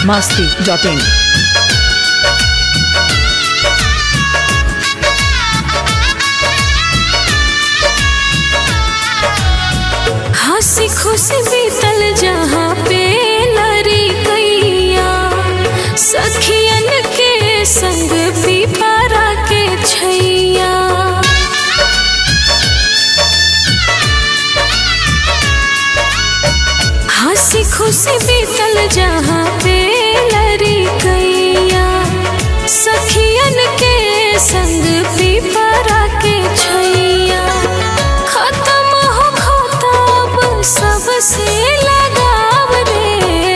biharmasti.in हंसी खुशी बीतल जहाँ पे लड़ी गैया सखियन के संग पीपरा के छैया। हंसी खुशी बीतल जहाँ पे लड़ी गैया सखियन के संग पीपरा के छैया। खत्म हो खताब सबसे लगाव रे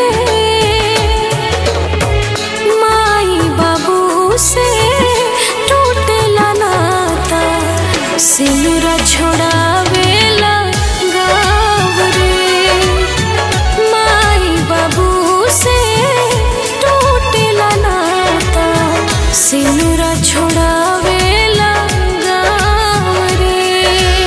माई बाबू से टूटला नाता सिनुरा छोड़ावेला गाव रे माई बाबू से टूटला नाता सिनुरा छोड़ावेला गाव रे।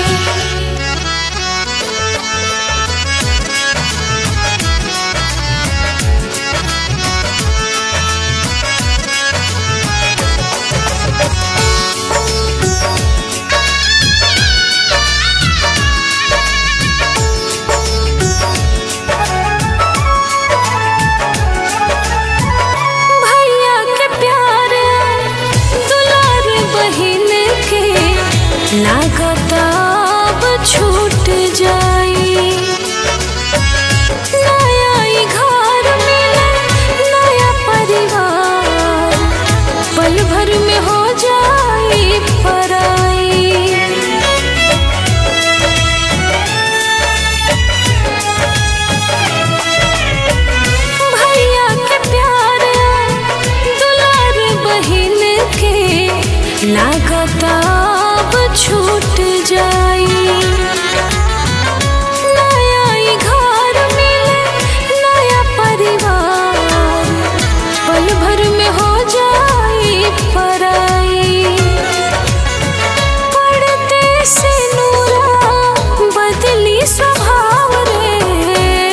भैया के प्यार दुलार बहिन के लागत अब छूट जाई। नया ई घर मिले नया परिवार पल भर में हो जाई पराई। भैया के प्यार दुलार बहिन के लागत अब छूट जाई। नया ई घर मिले नया परिवार पल भर में हो जाई पराई। पढ़ते से नूरा बदली स्वभाव रे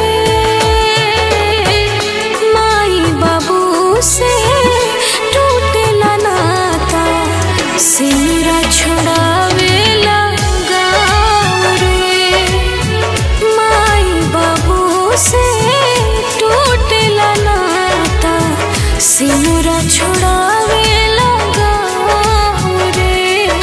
माई बाबू से टूटला नाता सिनुरा छोड़ावेला गाव रे माई बाबू से टूटला नाता सिनुरा छोड़ावेला गाव रे।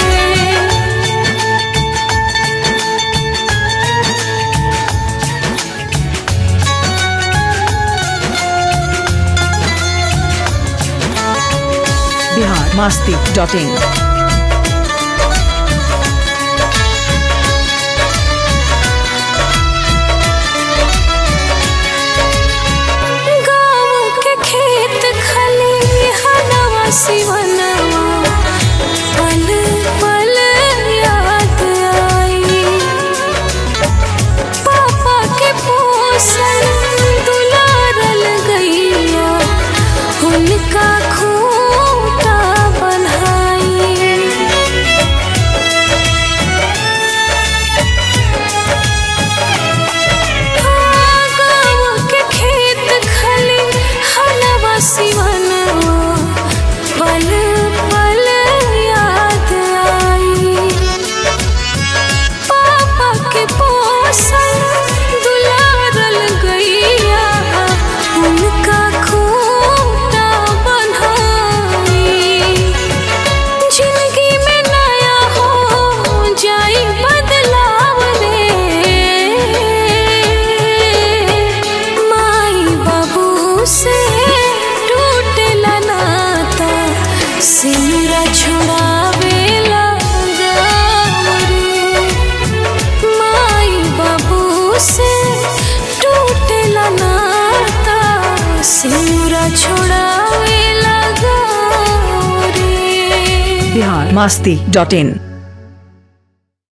biharmasti.in गाँव के खेत खलिहानवा सिवनवा पल पल याद आई। पापा के पोसल दुलारल गैया उनका खूंटा बन्हाई। गाँव के खेत खलिहानवा सिवनवा पल पल याद आई। पापा के पोसल दुलारल गैया उनका खूंटा बन्हाई। जिंदगी में नया हो जाई बदलाव रे माई बाबू से टूटला नाता सिनुरा छोड़ावेला गाव रे माई बाबू से टूटला नाता सिनुरा छोड़ावेला गाव रे। biharmasti.in